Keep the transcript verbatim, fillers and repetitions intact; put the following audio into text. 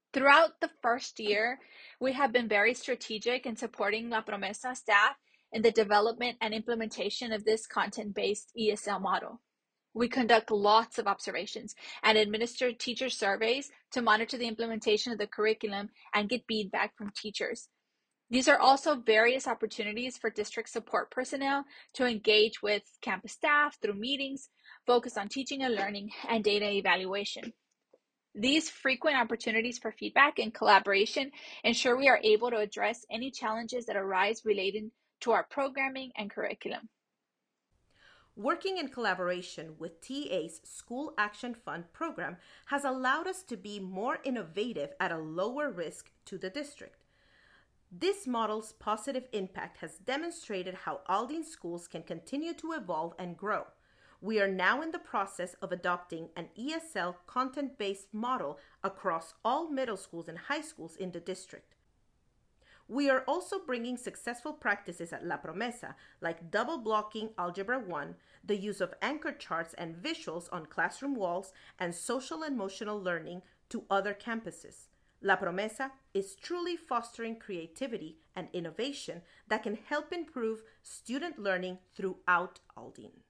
Throughout the first year, we have been very strategic in supporting La Promesa staff in the development and implementation of this content-based E S L model. We conduct lots of observations and administer teacher surveys to monitor the implementation of the curriculum and get feedback from teachers. These are also various opportunities for district support personnel to engage with campus staff through meetings, focus on teaching and learning, and data evaluation. These frequent opportunities for feedback and collaboration ensure we are able to address any challenges that arise related to our programming and curriculum. Working in collaboration with T A's School Action Fund program has allowed us to be more innovative at a lower risk to the district. This model's positive impact has demonstrated how Aldine schools can continue to evolve and grow. We are now in the process of adopting an E S L content-based model across all middle schools and high schools in the district. We are also bringing successful practices at La Promesa, like double blocking Algebra one, the use of anchor charts and visuals on classroom walls, and social and emotional learning to other campuses. La Promesa is truly fostering creativity and innovation that can help improve student learning throughout Aldine.